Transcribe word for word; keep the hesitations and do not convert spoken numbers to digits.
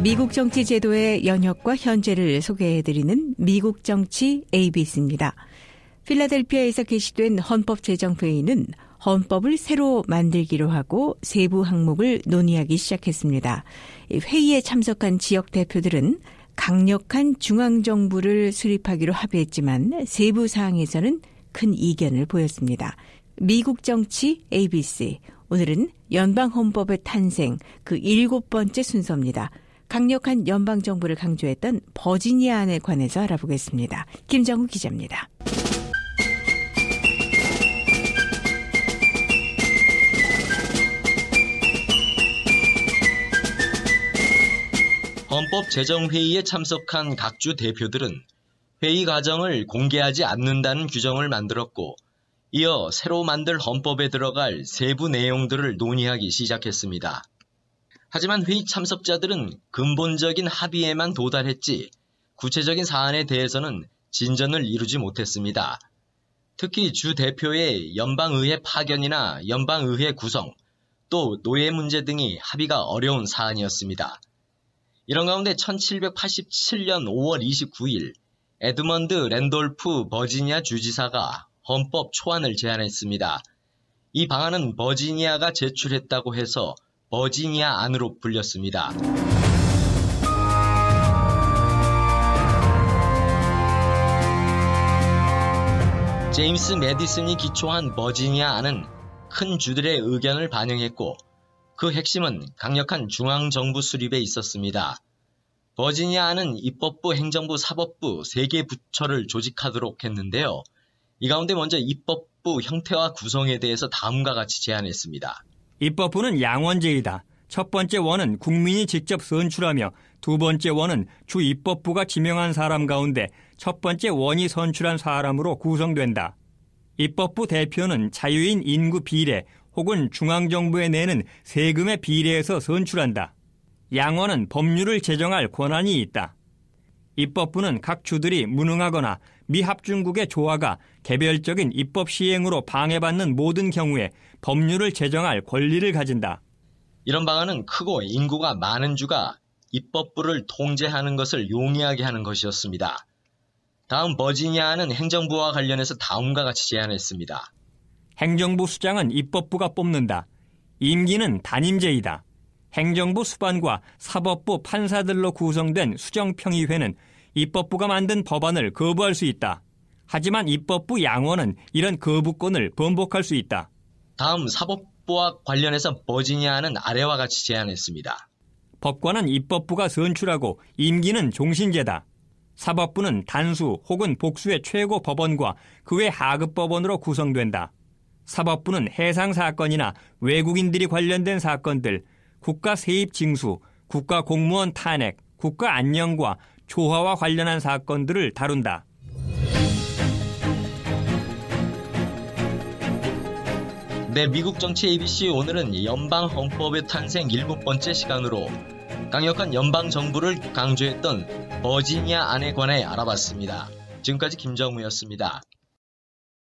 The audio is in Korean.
미국 정치 제도의 연혁과 현재를 소개해드리는 미국 정치 에이비씨입니다. 필라델피아에서 개시된 헌법제정회의는 헌법을 새로 만들기로 하고 세부 항목을 논의하기 시작했습니다. 회의에 참석한 지역 대표들은 강력한 중앙정부를 수립하기로 합의했지만 세부 사항에서는 큰 이견을 보였습니다. 미국 정치 에이비씨, 오늘은 연방헌법의 탄생 그 일곱 번째 순서입니다. 강력한 연방정부를 강조했던 버지니아안에 관해서 알아보겠습니다. 김정우 기자입니다. 헌법제정회의에 참석한 각주 대표들은 회의 과정을 공개하지 않는다는 규정을 만들었고, 이어 새로 만들 헌법에 들어갈 세부 내용들을 논의하기 시작했습니다. 하지만 회의 참석자들은 근본적인 합의에만 도달했지 구체적인 사안에 대해서는 진전을 이루지 못했습니다. 특히 주 대표의 연방의회 파견이나 연방의회 구성, 또 노예 문제 등이 합의가 어려운 사안이었습니다. 이런 가운데 천칠백팔십칠년 오월 이십구일 에드먼드 랜돌프 버지니아 주지사가 헌법 초안을 제안했습니다. 이 방안은 버지니아가 제출했다고 해서 버지니아 안으로 불렸습니다. 제임스 매디슨이 기초한 버지니아 안은 큰 주들의 의견을 반영했고, 그 핵심은 강력한 중앙정부 수립에 있었습니다. 버지니아 안은 입법부, 행정부, 사법부 세 개 부처를 조직하도록 했는데요. 이 가운데 먼저 입법부 형태와 구성에 대해서 다음과 같이 제안했습니다. 입법부는 양원제이다. 첫 번째 원은 국민이 직접 선출하며 두 번째 원은 주 입법부가 지명한 사람 가운데 첫 번째 원이 선출한 사람으로 구성된다. 입법부 대표는 자유인 인구 비례 혹은 중앙정부에 내는 세금의 비례에서 선출한다. 양원은 법률을 제정할 권한이 있다. 입법부는 각 주들이 무능하거나 미합중국의 조화가 개별적인 입법 시행으로 방해받는 모든 경우에 법률을 제정할 권리를 가진다. 이런 방안은 크고 인구가 많은 주가 입법부를 통제하는 것을 용이하게 하는 것이었습니다. 다음 버지니아는 행정부와 관련해서 다음과 같이 제안했습니다. 행정부 수장은 입법부가 뽑는다. 임기는 단임제이다. 행정부 수반과 사법부 판사들로 구성된 수정평의회는 입법부가 만든 법안을 거부할 수 있다. 하지만 입법부 양원은 이런 거부권을 번복할 수 있다. 다음 사법부와 관련해서 버지니아는 아래와 같이 제안했습니다. 법관은 입법부가 선출하고 임기는 종신제다. 사법부는 단수 혹은 복수의 최고 법원과 그 외 하급 법원으로 구성된다. 사법부는 해상 사건이나 외국인들이 관련된 사건들, 국가 세입 징수, 국가 공무원 탄핵, 국가 안녕과 조화와 관련한 사건들을 다룬다. 네, 미국 정치 에이비씨 오늘은 연방 헌법의 탄생 일곱 번째 시간으로 강력한 연방 정부를 강조했던 버지니아 안에 관해 알아봤습니다. 지금까지 김정우였습니다.